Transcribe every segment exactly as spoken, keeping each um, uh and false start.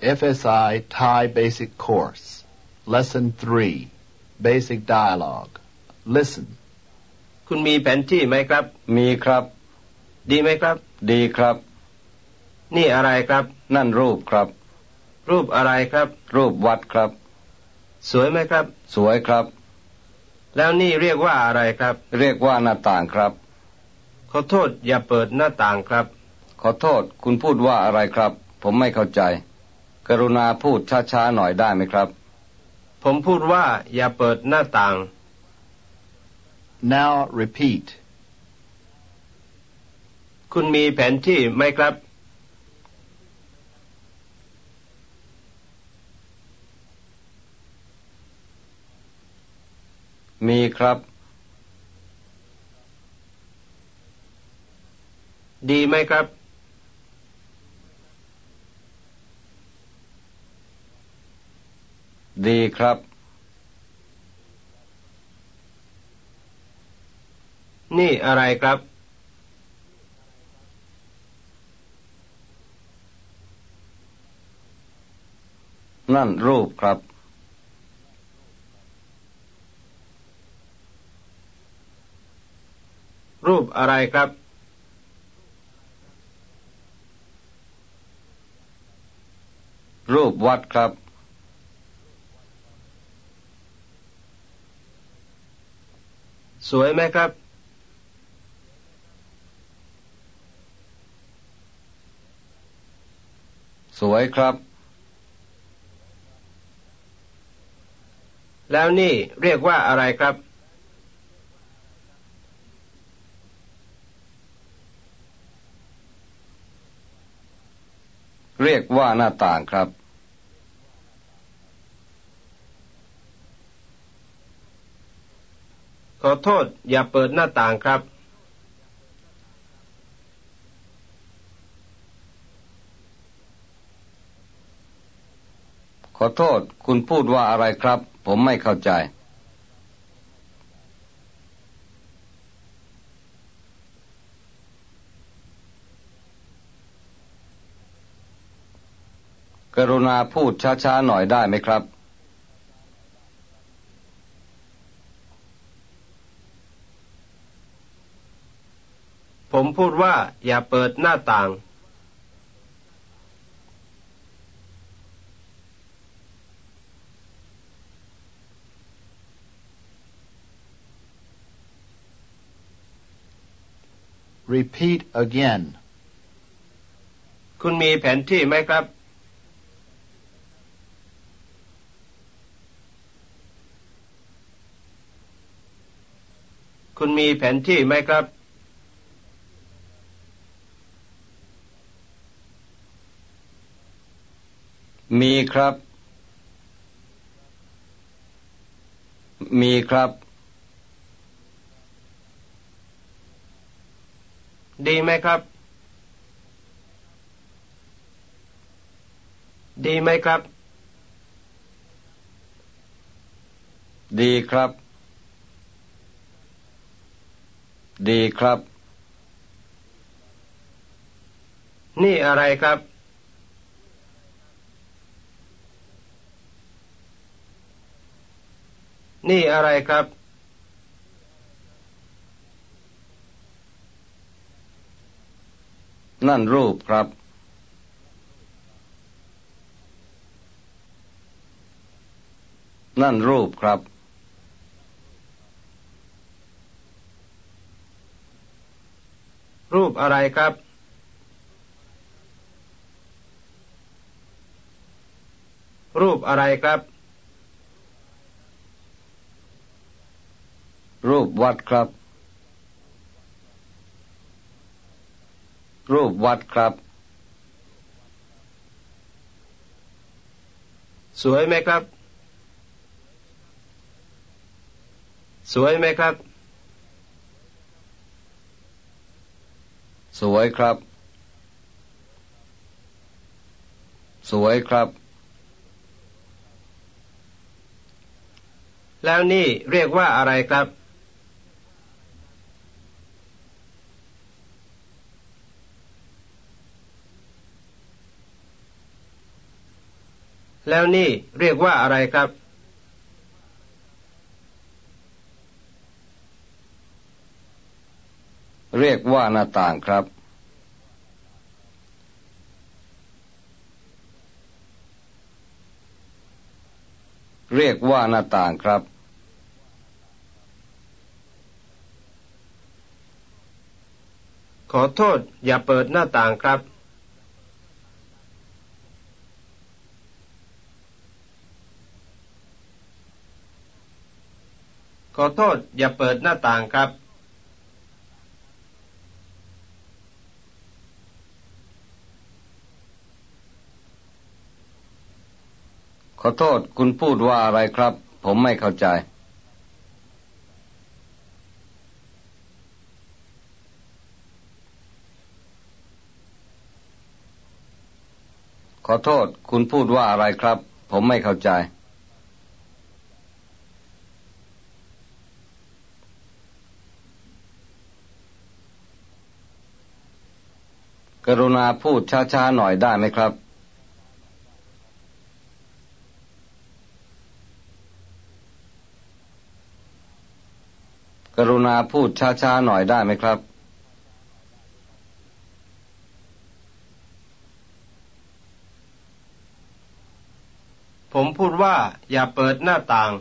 F S I Thai Basic Course Lesson three Basic Dialogue Listen คุณมีแผนที่ไหมครับมีครับดีไหมครับดีครับนี่อะไรครับนั่นรูปครับรูปอะไรครับรูปวัดครับสวยไหมครับสวยครับแล้วนี่เรียกว่าอะไรครับเรียกว่าหน้าต่างครับขอโทษอย่าเปิดหน้าต่างครับขอโทษคุณพูดว่าอะไรครับผมไม่เข้าใจกรุณาพูดช้าๆหน่อยได้ไหมครับผมพูดว่าอย่าเปิดหน้าต่าง Now repeat คุณมีแผนที่ไหมครับมีครับดีไหมครับดีครับนี่อะไรครับนั่นรูปครับรูปอะไรครับรูปวัดครับสวยไหมครับสวยครับแล้วนี่เรียกว่าอะไรครับเรียกว่าหน้าต่างครับขอโทษอย่าเปิดหน้าต่างครับขอโทษคุณพูดว่าอะไรครับผมไม่เข้าใจกรุณาพูดช้าๆหน่อยได้ไหมครับผมพูดว่าอย่าเปิดหน้าต่าง Repeat again คุณมีแผนที่ไหมครับคุณมีแผนที่ไหมครับมีครับมีครับดีไหมครับดีไหมครับดีครับดีครับนี่อะไรครับนี่อะไรครับนั่นรูปครับนั่นรูปครับรูปอะไรครับรูปอะไรครับรูปวัดครับรูปวัดครับสวยไหมครับสวยไหมครับสวยครับสวยครับแล้วนี่เรียกว่าอะไรครับแล้วนี่เรียกว่าอะไรครับเรียกว่าหน้าต่างครับเรียกว่าหน้าต่างครับขอโทษอย่าเปิดหน้าต่างครับขอโทษอย่าเปิดหน้าต่างครับขอโทษคุณพูดว่าอะไรครับผมไม่เข้าใจขอโทษคุณพูดว่าอะไรครับผมไม่เข้าใจกรุณาพูดช้าๆหน่อยได้ไหมครับกรุณาพูดช้าๆหน่อยได้ไหมครับผมพูดว่าอย่าเปิดหน้าต่าง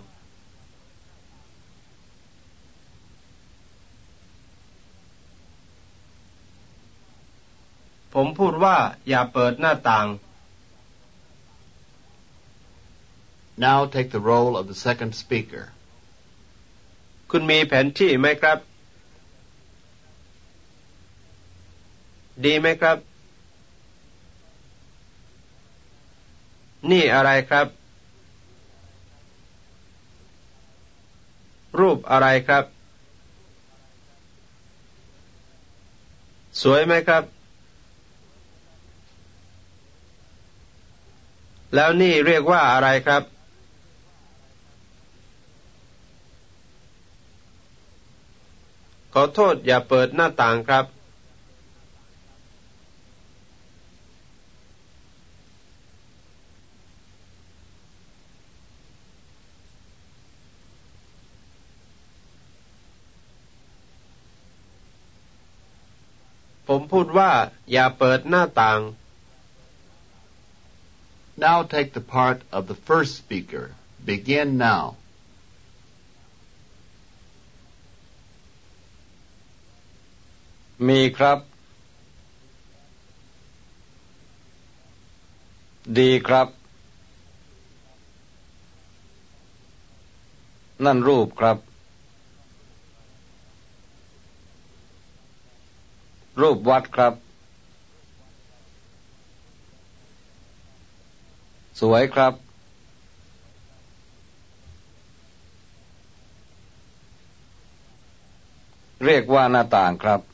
ผมพูดว่าอย่าเปิดหน้าต่าง Now take the role of the second speaker. คุณมีแผนที่ไหมครับดีไหมครับนี่อะไรครับรูปอะไรครับสวยไหมครับแล้วนี่เรียกว่าอะไรครับขอโทษอย่าเปิดหน้าต่างครับผมพูดว่าอย่าเปิดหน้าต่าง Now take the part of the first speaker. Begin now. มีครับดีครับนั่นรูปครับรูปวัดครับสวยครับเรียกว่าหน้าต่างครับ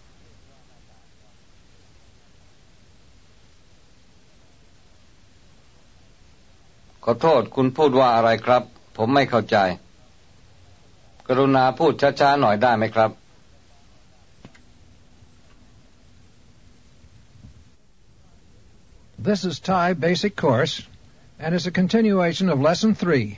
ขอโทษคุณพูดว่าอะไรครับผมไม่เข้าใจกรุณาพูดช้าๆหน่อยได้ไหมครับ This is Thai Basic Course and is a continuation of Lesson three.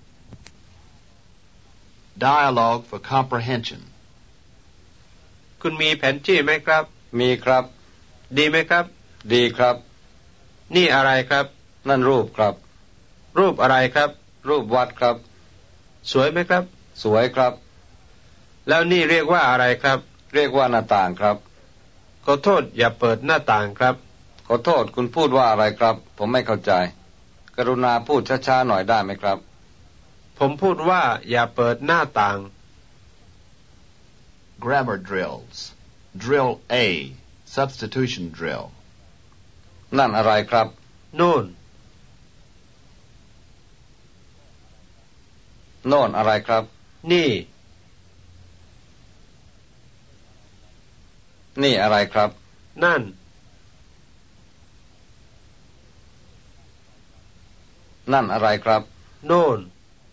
Dialogue for comprehension. คุณมีแผนที่ไหมครับมีครับดีไหมครับดีครับนี่อะไรครับนั่นรูปครับรูปอะไรครับรูปวัดครับสวยไหมครับสวยครับแล้วนี่เรียกว่าอะไรครับเรียกว่าหน้าต่างครับขอโทษอย่าเปิดหน้าต่างครับขอโทษคุณพูดว่าอะไรครับผมไม่เข้าใจกรุณาพูดช้าๆหน่อยได้ไหมครับผมพูดว่าอย่าเปิดหน้าต่าง Grammar drills. Drill A. Substitution drill. นั่นอะไรครับโน่นโน่นอะไรครับนี่นี่อะไรครับนั่นนั่นอะไรครับโน่น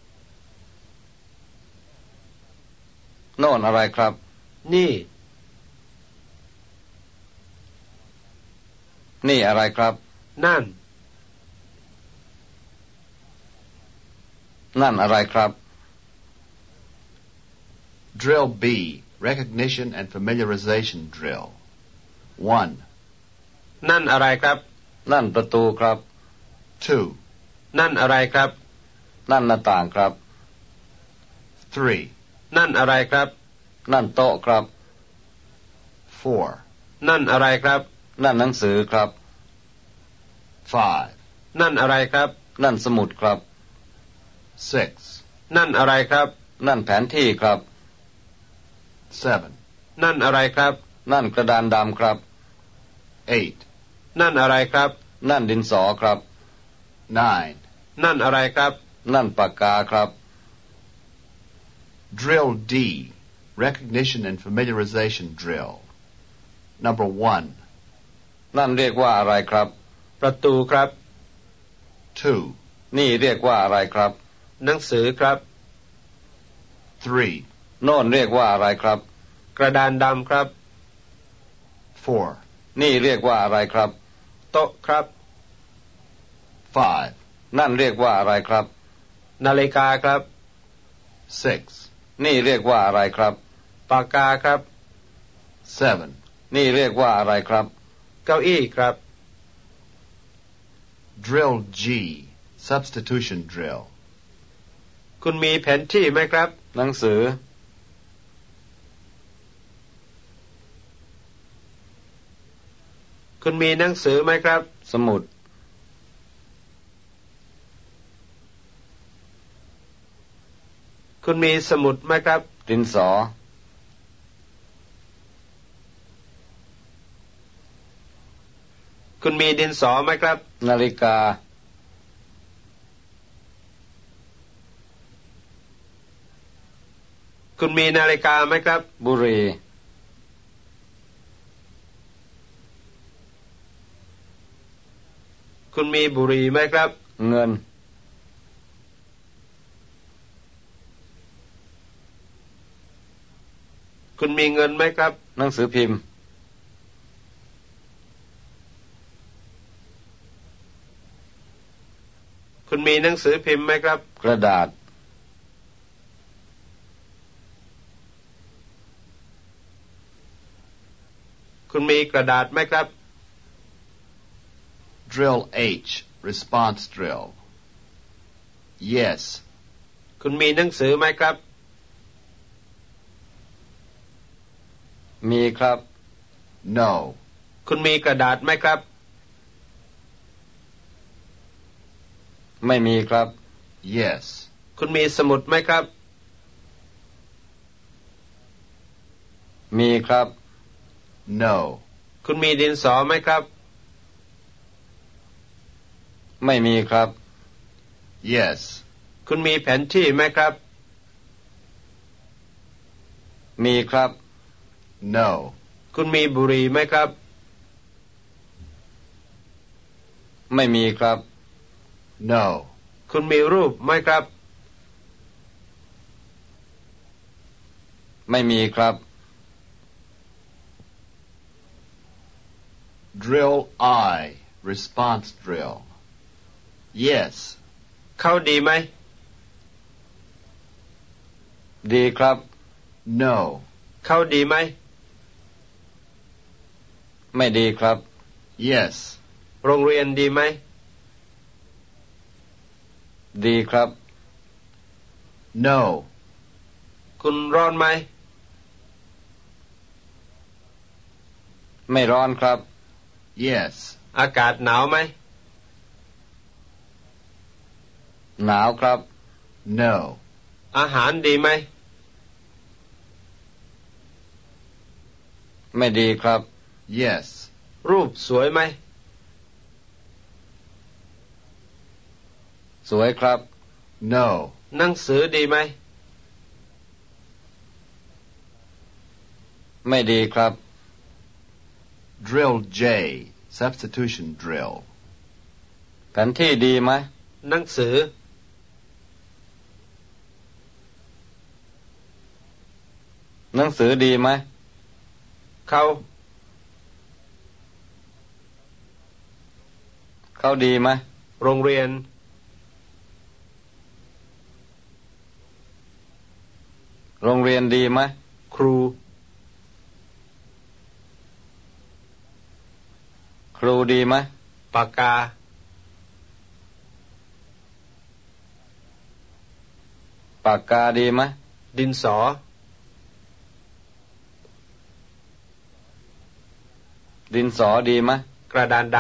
โน่นอะไรครับนี่นี่อะไรครับนั่นนั่นอะไรครับ Drill B, recognition and familiarization drill. one. นั่นอะไรครับนั่นประตูครับ two. นั่นอะไรครับนั่นหน้าต่างครับ three. นั่นอะไรครับนั่นโต๊ะครับ four. นั่นอะไรครับนั่นหนังสือครับ five. นั่นอะไรครับนั่นสมุดครับ six. นั่นอะไรครับนั่นแผนที่ครับ seven. นั่นอะไรครับนั่นกระดานดำครับ eight. นั่นอะไรครับนั่นดินสอครับ nine. นั่นอะไรครับนั่นปากกาครับ Drill D, recognition and familiarization drill. Number one. นั่นเรียกว่าอะไรครับประตูครับ two. นี่เรียกว่าอะไรครับหนังสือครับ three. โน่นเรียกว่าอะไรครับกระดานดำครับ four. นี่เรียกว่าอะไรครับโต๊ะครับ five. นั่นเรียกว่าอะไรครับนาฬิกาครับ six. นี่เรียกว่าอะไรครับปากกาครับ seven. นี่เรียกว่าอะไรครับเก้าอี้ครับ Drill G, substitution drill. คุณมีแผนที่ไหมครับหนังสือคุณมีหนังสือไหมครับสมุดคุณมีสมุดไหมครับดินสอคุณมีดินสอไหมครับนาฬิกาคุณมีนาฬิกาไหมครับบุหรี่คุณมีบุหรี่ไหมครับเงินคุณมีเงินไหมครับหนังสือพิมพ์คุณมีหนังสือพิมพ์ไหมครับกระดาษคุณมีกระดาษไหมครับ Drill H, response drill. Yes. คุณมีหนังสือไหมครับมีครับ No. คุณมีกระดาษไหมครับไม่มีครับ Yes. คุณมีสมุดไหมครับมีครับ No. คุณมีดินสอไหมครับไม่มีครับ Yes. คุณมีแผนที่ไหมครับมีครับ No. คุณมีบุหรี่ไหมครับไม่มีครับ No. คุณมีรูปไหมครับไม่มีครับ Drill I, response drill. Yes. เขาดีไหมดีครับ No. เขาดีไหมไม่ดีครับ Yes. โรงเรียนดีไหมดีครับ No. คุณร้อนไหมไม่ร้อนครับ Yes. อากาศหนาวไหมหนาวครับ No. อาหารดีไหมไม่ดีครับ Yes. รูปสวยไหมสวยครับ No. หนังสือดีไหมไม่ดีครับ Drill J, substitution drill. แผนที่ดีไหมหนังสือหนังสือดีไหมเขาเขาดีไหมโรงเรียนโรงเรียนดีไหมครูครูดีไหมปากกาปากกาดีไหมดินสอดินสอดีไหมกระดานด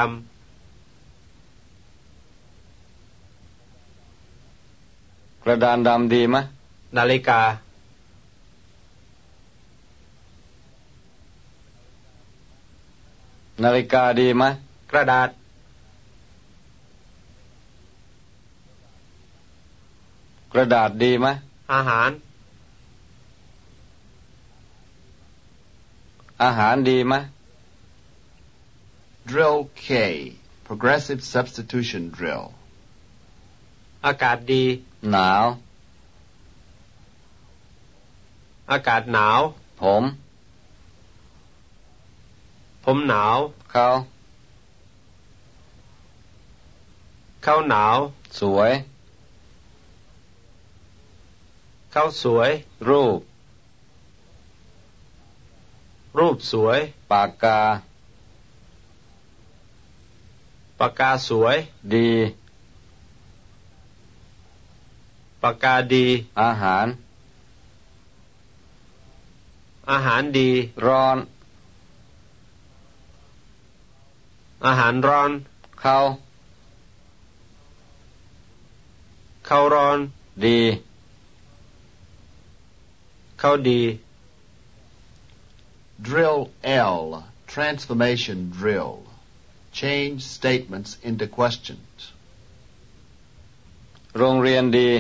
ำกระดานดำดีไหมนาฬิกานาฬิกาดีไหมกระดาษกระดาษดีไหมอาหารอาหารดีไหม Drill K, Progressive Substitution Drill. อากาศดีหนาวอากาศหนาวผมผมหนาวเขาเขาหนาวสวยเขาสวยรูปรูปสวยปากกาปากกาสวยดีปากกาดีอาหารอาหารดีร้อนอาหารร้อนเขาเขาร้อนดีเขาดี Drill L, Transformation Drill. Change statements into questions. โรงเรียนดี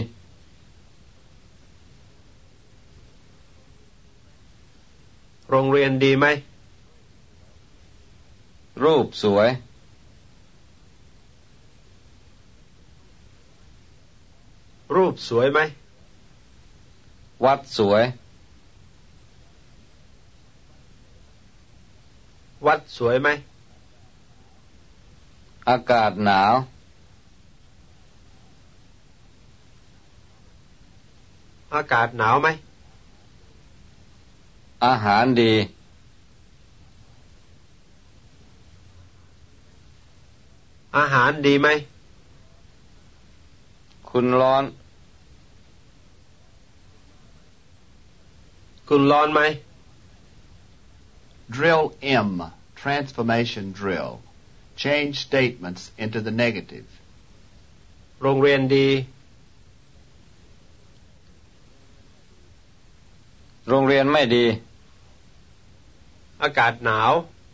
โรงเรียนดีไหมรูปสวยรูปสวยไหมวัดสวยวัดสวยไหมอากาศหนาวอากาศหนาวไหมอาหารดีอาหารดีไหมคุณร้อนคุณร้อนไหม Drill M, Transformation Drill. Change statements into the negative. โรงเรียนดีโรงเรียนไม่ดีอากาศหนาว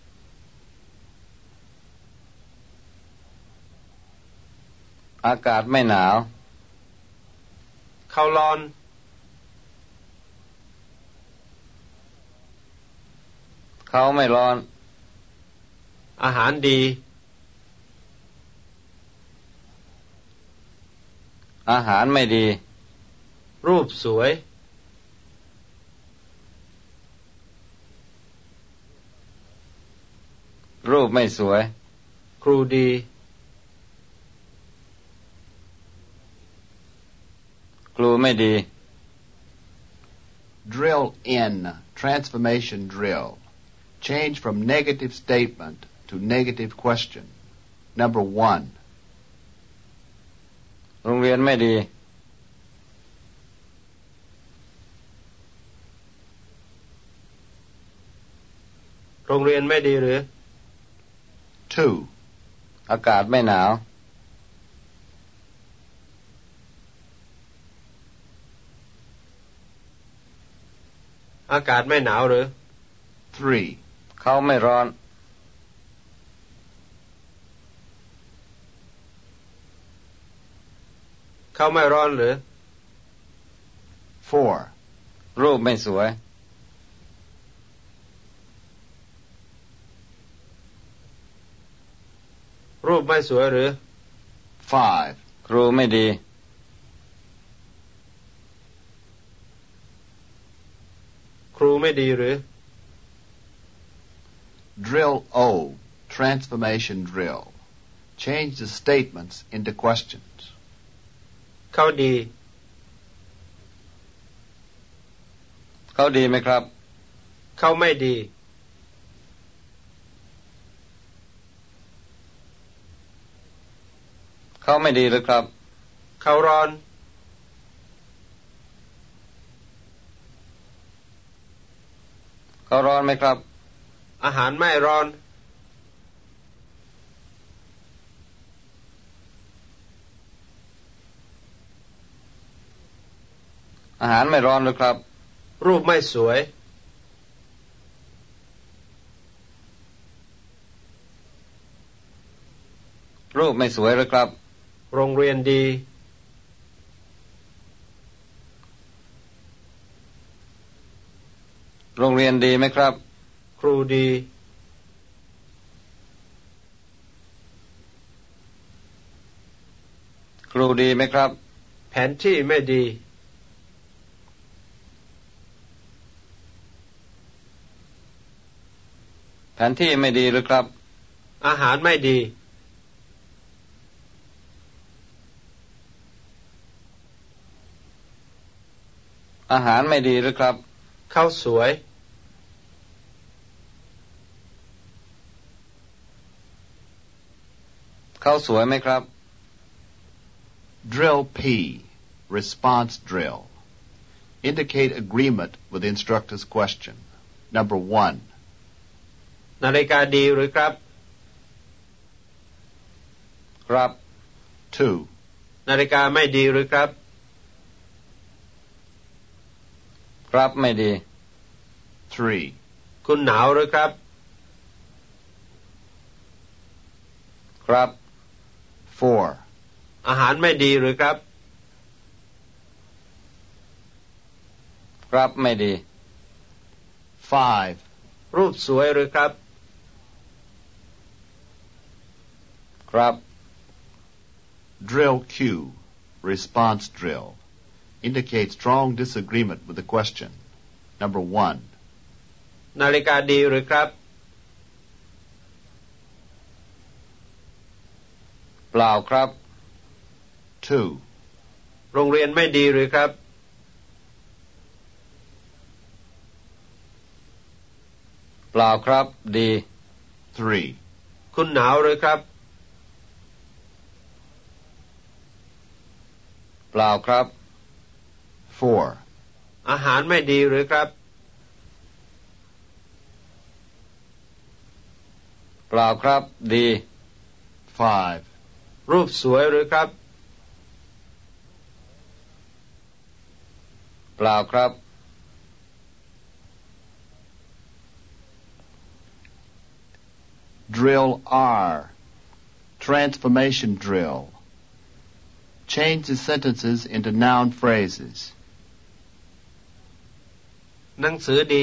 อากาศไม่หนาวเขาร้อนเขาไม่ร้อนอาหารดีอาหารไม่ดีรูปสวยรูปไม่สวยครูดีครูไม่ดี Drill N, Transformation Drill. Change from negative statement to negative question. Number one. โรงเรียนไม่ดีโรงเรียนไม่ดีหรือ Two. อากาศไม่หนาวอากาศไม่หนาวหรือ Three. เขาไม่ร้อนเขาไม่ร้อนหรือ Four. รูปไม่สวยรูปไม่สวยหรือ Five. ครูไม่ดีครูไม่ดีหรือ Drill O, Transformation Drill. Change the statements into questions. เขาดีเขาดีไหมครับเขาไม่ดีเขาไม่ดีหรือครับเขาร้อนเขาร้อนไหมครับอาหารไม่ร้อนอาหารไม่ร้อนหรือครับรูปไม่สวยรูปไม่สวยหรือครับโรงเรียนดีโรงเรียนดีไหมครับครูดีครูดีไหมครับแผนที่ไม่ดีแผนที่ไม่ดีหรือครับอาหารไม่ดีอาหารไม่ดีหรือครับเขาสวยเขาสวยไหมครับ Drill P. Response drill. Indicate agreement with the instructor's question. Number one. นาฬิกาดีหรือครับครับ Two. นาฬิกาไม่ดีหรือครับครับไม่ดี Three. คุณหนาวหรือครับครับ Four. อาหารไม่ดีหรือครับครับไม่ดี Five. รูปสวยหรือครับครับ Drill Q. Response drill. Indicate strong disagreement with the question. Number one. นาฬิกาดีหรือครับเปล่าครับ Two. โรงเรียนไม่ดีหรือครับเปล่าครับดี Three. คุณหนาวหรือครับเปล่าครับ Four. อาหารไม่ดีหรือครับเปล่าครับดี Five. รูปสวยหรือครับเปล่าครับ Drill R. Transformation drill. Change the sentences into noun phrases. หนังสือดี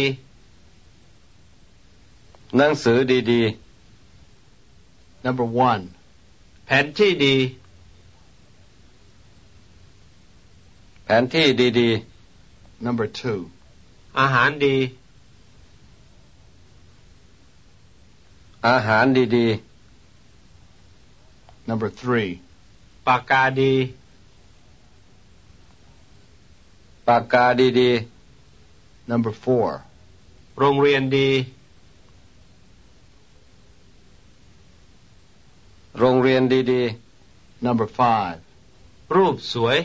หนังสือดี Number one. แผนที่ดีๆแผนที่ดี Number two. อาหารดีๆอาหารดี Number three. ปากกาดีๆปากกาดี Number four. โรงเรียนดีๆโรงเรียนดี Number five. รูปสวย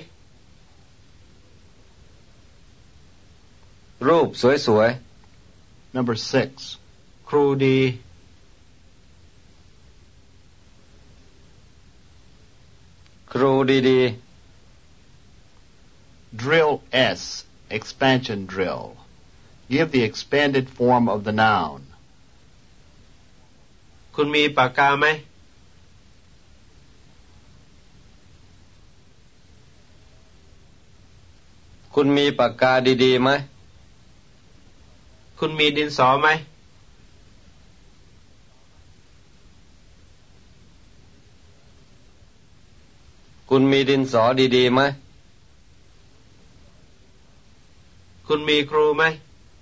ๆรูปสวย Number six. ครูดีๆครูดี Drill S. Expansion drill. Give the expanded form of the noun. คุณมีปากกาไหมคุณมีปากกาดีๆไหมคุณมีดินสอไหมคุณมีดินสอดีๆไหมคุณมีครูไหม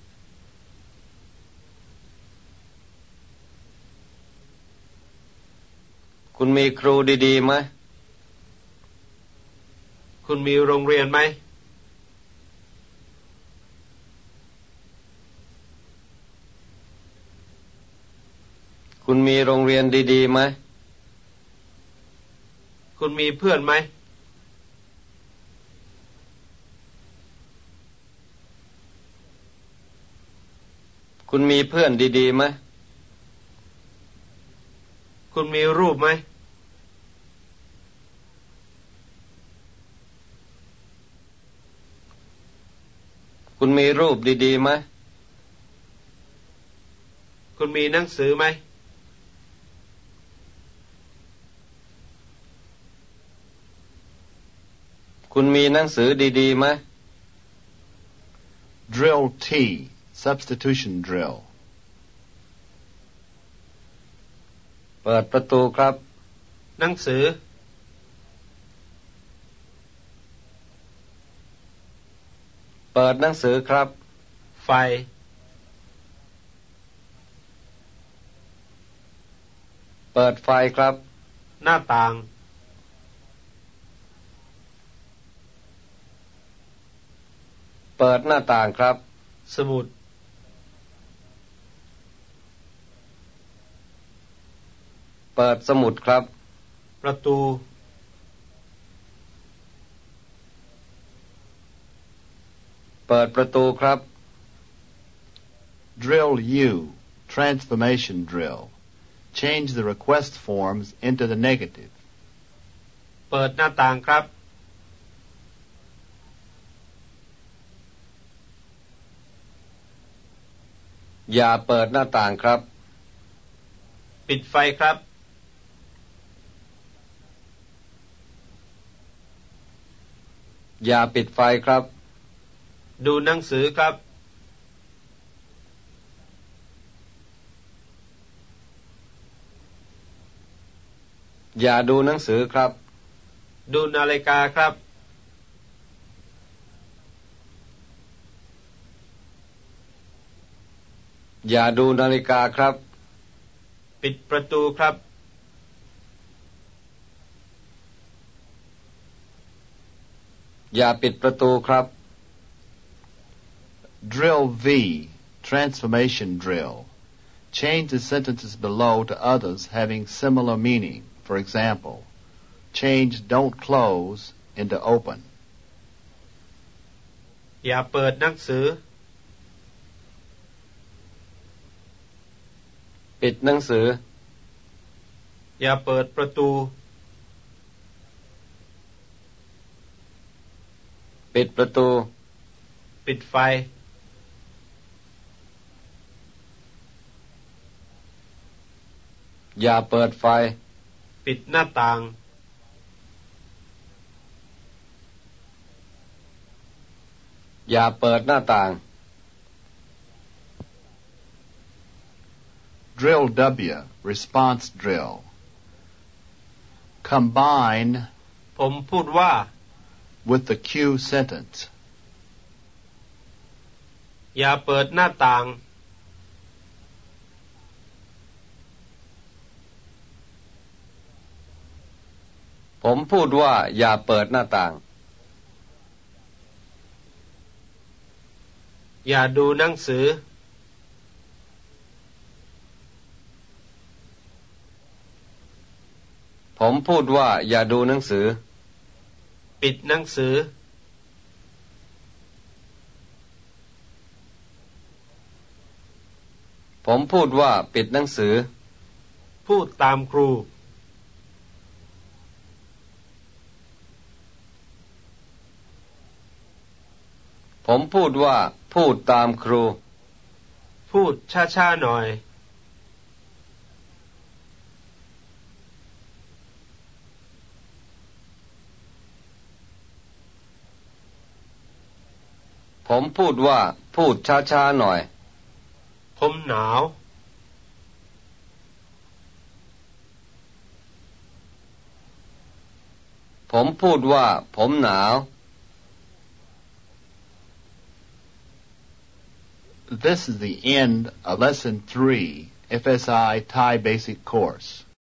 คุณมีครูดีๆไหมคุณมีโรงเรียนไหมคุณมีโรงเรียนดีๆไหมคุณมีเพื่อนไหมคุณมีเพื่อนดีๆไหมคุณมีรูปไหมคุณมีรูปดีๆไหมคุณมีหนังสือไหมคุณมีหนังสือดีๆไหม Drill T, substitution drill. เปิดประตูครับหนังสือเปิดหนังสือครับไฟเปิดไฟครับหน้าต่างเปิดหน้าต่างครับสมุดเปิดสมุดครับประตูเปิดประตูครับ Drill U, transformation drill. Change the request forms into the negative. เปิดหน้าต่างครับอย่าเปิดหน้าต่างครับปิดไฟครับอย่าปิดไฟครับดูหนังสือครับอย่าดูหนังสือครับดูนาฬิกาครับอย่าดูนาฬิกาครับปิดประตูครับอย่าปิดประตูครับ Drill V, transformation drill. Change the sentences below to others having similar meaning. For example, change don't close into open. อย่าเปิดหนังสือปิดหนังสืออย่าเปิดประตูปิดประตูปิดไฟอย่าเปิดไฟปิดหน้าต่างอย่าเปิดหน้าต่าง Drill W, response drill. Combine ผมพูดว่า with the cue sentence. อย่าเปิดหน้าต่างผมพูดว่าอย่าเปิดหน้าต่างอย่าดูหนังสือผมพูดว่าอย่าดูหนังสือปิดหนังสือผมพูดว่าปิดหนังสือพูดตามครูผมพูดว่าพูดตามครูพูดช้าๆหน่อยผมพูดว่าพูดช้าๆหน่อยผมหนาวผมพูดว่าผมหนาว This is the end of Lesson three, F S I Thai Basic Course.